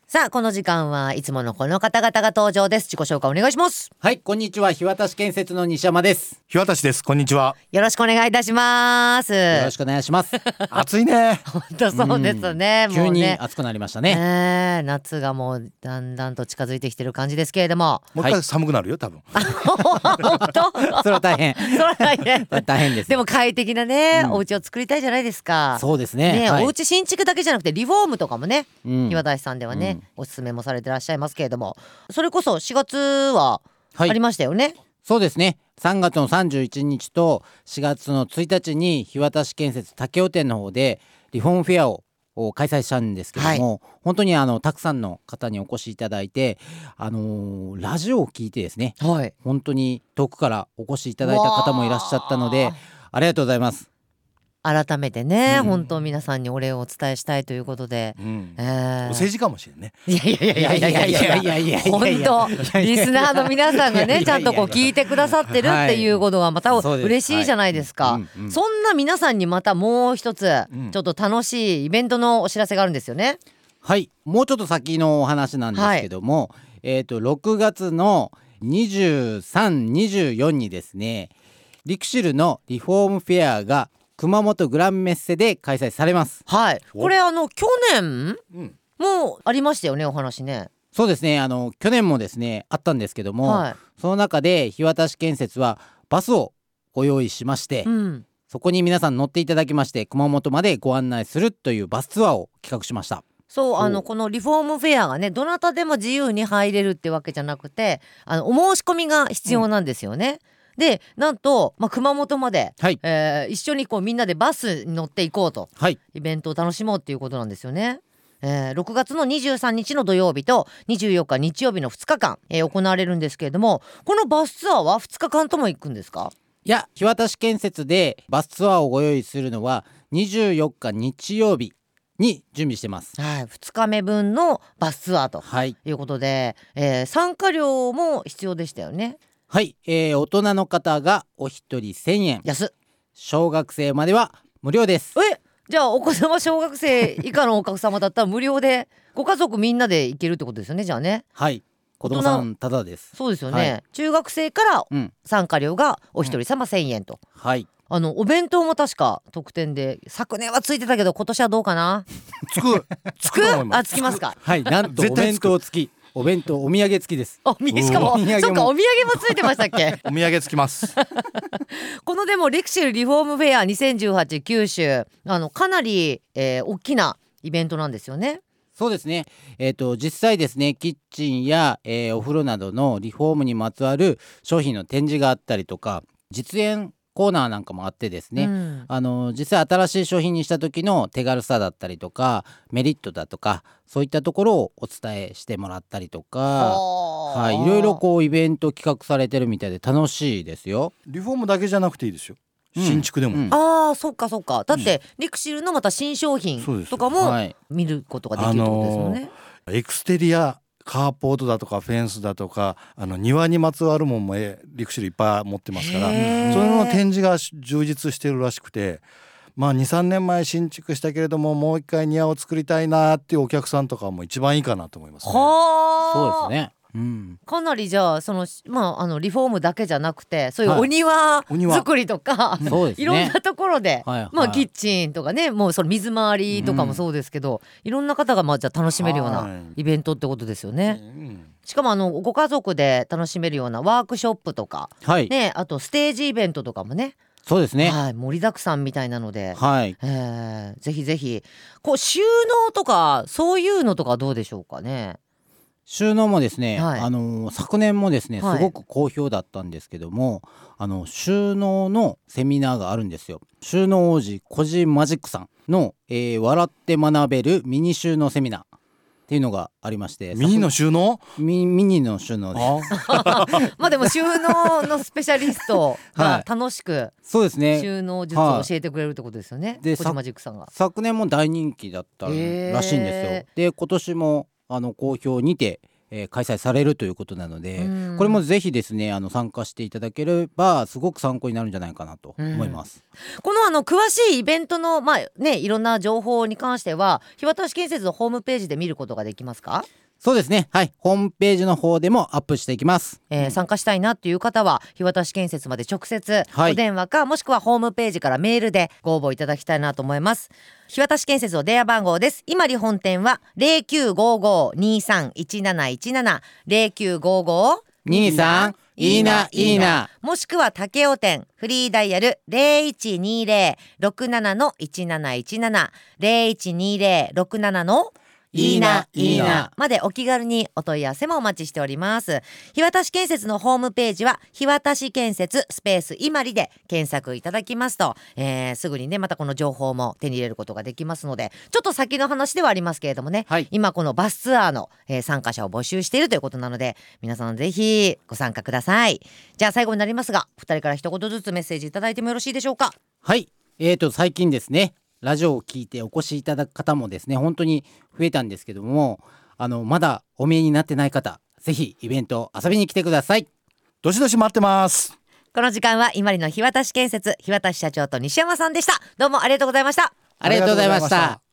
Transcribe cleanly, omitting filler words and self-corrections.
さあこの時間はいつものこの方々が登場です。自己紹介お願いします。 はい、こんにちは。日渡建設の西山です。 日渡です。こんにちは。 よろしくお願いいたします。 よろしくお願いします。 暑いね。 本当そうですね。も急にうね、 暑くなりましたね。 夏がもうだんだんと近づいてきてる感じですけれども、 もう一回寒くなるよ多分。 本当それは大変。 それは大変大変です。 でも快適なね、 うんお家を作りたいじゃないですか。 そうですね。 お家新築だけじゃなくてリフォームとかもね、 うん岩田さんではね、おすすめもされてらっしゃいますけれども、それこそ4月はありましたよね。 そうですね。3月の31日と4月の1日に日渡建設武雄店の方でリフォームフェアを開催したんですけども、本当にたくさんの方にお越しいただいて、ラジオを聞いてですね、本当に遠くからお越しいただいた方もいらっしゃったので、ありがとうございます。 改めてね、本当皆さんにお礼をお伝えしたいということで、 お政治かもしれんね。 いや本当リスナーの皆さんがねちゃんとこう聞いてくださってるっていうことがまた嬉しいじゃないですか。そんな皆さんにまたもう一つちょっと楽しいイベントのお知らせがあるんですよね。 はい、もうちょっと先のお話なんですけども、6月の23、24にですね、リクシルのリフォームフェアが熊本グランメッセで開催されます。 はい、これ去年もありましたよね、お話ね。 そうですね、去年もですねあったんですけども、その中で日渡建設はバスをご用意しまして、そこに皆さん乗っていただきまして熊本までご案内するというバスツアーを企画しました。 そうこのリフォームフェアがね、どなたでも自由に入れるってわけじゃなくて、お申し込みが必要なんですよね。でなんと、熊本まで、一緒にこうみんなでバスに乗っていこうと、イベントを楽しもうっていうことなんですよね。6月の23日の土曜日と24日日曜日の2日間、行われるんですけれども、このバスツアーは2日間とも行くんですか？ いや、日渡建設でバスツアーをご用意するのは24日日曜日に準備してます。 2日目分のバスツアーということで、参加料も必要でしたよね。 はい、大人の方がお一人1000円、 安っ。 小学生までは無料です。 じゃあお子様小学生以下のお客様だったら無料でご家族みんなで行けるってことですよね。じゃあね、 はい、子供さんただです。 そうですよね、中学生から参加料がお一人様1000円と、お弁当も確か特典で昨年はついてたけど今年はどうかな。 つくつきますか。 はい、なんとお弁当付き、お弁当お土産付きです。 しかもそっか、お土産もついてましたっけ？ お土産付きます。 このでもリクシルリフォームフェア2018九州、かなり、大きなイベントなんですよね。 そうですね、実際ですね、キッチンや、お風呂などのリフォームにまつわる商品の展示があったりとか、実演コーナーなんかもあってですね、実際新しい商品にした時の手軽さだったりとかメリットだとか、そういったところをお伝えしてもらったりとか、いろいろこうイベント企画されてるみたいで楽しいですよ。 リフォームだけじゃなくていいですよ、新築でも。 そっかそっか。だってリクシルのまた新商品とかも見ることができるってことですよね。 エクステリアカーポートだとかフェンスだとか庭にまつわるもんもリクシルいっぱい持ってますから、それの展示が充実してるらしくて、2、3年前新築したけれどももう一回庭を作りたいなっていうお客さんとかも一番いいかなと思いますね。 そうですね。 かなりじゃあリフォームだけじゃなくて、そういうお庭作りとか、いろんなところで、キッチンとかね、もうその水回りとかもそうですけど、いろんな方がじゃあ楽しめるようなイベントってことですよね。しかもご家族で楽しめるようなワークショップとか、あとステージイベントとかもね。 そうですね、 盛りだくさんみたいなので、ぜひぜひこう収納とかそういうのとかどうでしょうかね。 収納もですね、昨年もですねすごく好評だったんですけども、収納のセミナーがあるんですよ。収納王子コジマジックさんの、笑って学べるミニ収納セミナーっていうのがありまして。 ミニの収納？ ミニの収納です。 でも収納のスペシャリストが楽しくそうですね、 収納術を教えてくれるってことですよね。コジマジックさんが昨年も大人気だったらしいんですよ。で今年も好評にて、 開催されるということなので、これもぜひですね参加していただければすごく参考になるんじゃないかなと思います。 この詳しいイベントのいろんな情報に関しては日渡建設のホームページで見ることができますか？ そうですね、はい、ホームページの方でもアップしていきます。 参加したいなという方は日渡建設まで直接お電話か、もしくはホームページからメールでご応募いただきたいなと思います。日渡建設の電話番号です。今里本店は 0955-231717 0955-23 いいないいな、 もしくは竹尾店フリーダイヤル 0120-67-1717 0120-67 いいないいなまでお気軽にお問い合わせもお待ちしております。日渡建設のホームページは日渡建設スペース今里で検索いただきますと、すぐにねまたこの情報も手に入れることができますので、ちょっと先の話ではありますけれどもね、今このバスツアーの、参加者を募集しているということなので、皆さんぜひご参加ください。じゃあ最後になりますが、2人から一言ずつメッセージいただいてもよろしいでしょうか？ はい、最近ですねラジオを聞いてお越しいただく方もですね本当に増えたんですけども、まだお見えになってない方、ぜひイベント遊びに来てください。 どしどし待ってます。 この時間は今里の日渡建設日渡社長と西山さんでした。どうもありがとうございました。 ありがとうございました。